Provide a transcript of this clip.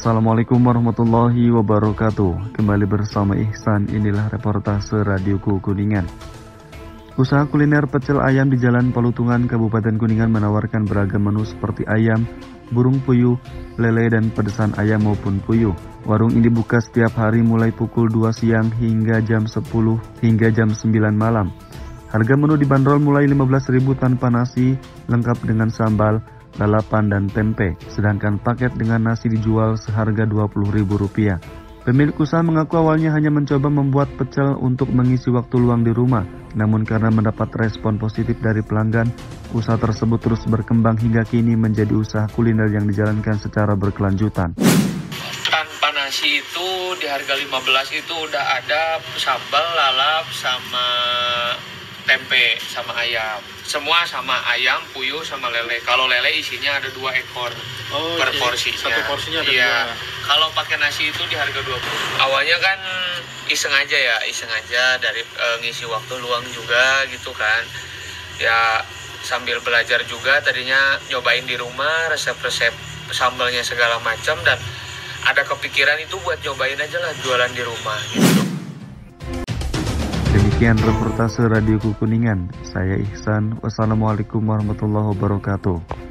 Assalamualaikum warahmatullahi wabarakatuh. Kembali bersama Ihsan, inilah reportase Radioku Kuningan. Usaha kuliner pecel ayam di Jalan Palutungan, Kabupaten Kuningan menawarkan beragam menu seperti ayam, burung puyuh, lele, dan pedesan ayam maupun puyuh. Warung ini buka setiap hari mulai pukul 2 siang hingga jam 10 hingga jam 9 malam. Harga menu dibanderol mulai 15.000 tanpa nasi, lengkap dengan sambal, lalapan, dan tempe, sedangkan paket dengan nasi dijual seharga Rp20.000. Pemilik usaha mengaku awalnya hanya mencoba membuat pecel untuk mengisi waktu luang di rumah, namun karena mendapat respon positif dari pelanggan, usaha tersebut terus berkembang hingga kini menjadi usaha kuliner yang dijalankan secara berkelanjutan. Tanpa nasi itu di harga 15 itu udah ada sambal, lalap, sama tempe, sama ayam. Semua sama ayam, puyuh, sama lele. Kalau lele isinya ada 2 ekor per porsinya. Satu porsinya ada 2. Kalau pakai nasi itu di harga 20. Awalnya kan iseng aja dari ngisi waktu luang juga gitu kan. Ya sambil belajar juga, tadinya nyobain di rumah resep-resep sambalnya segala macam, dan ada kepikiran itu buat nyobain aja lah jualan di rumah gitu. Demikian reportase Radioku Kuningan. Saya Ihsan. Wassalamualaikum warahmatullahi wabarakatuh.